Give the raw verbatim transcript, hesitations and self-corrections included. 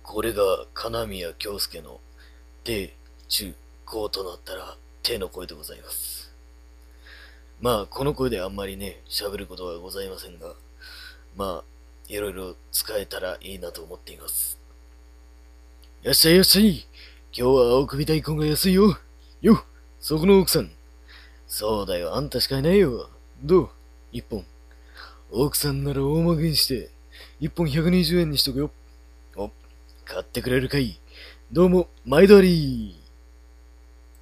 これが金宮京介の低、中、高となったら手の声でございます。まあ、この声であんまりね、喋ることはございませんが、まあ、いろいろ使えたらいいなと思っています。よっしゃいよっしゃい。今日は青首大根が安いよ。よっ、そこの奥さん。そうだよ、あんたしかいないよ。どう一本。奥さんなら大まけにして、一本ひゃくにじゅうえんにしとくよ。お、買ってくれるかい。どうも、毎度あり。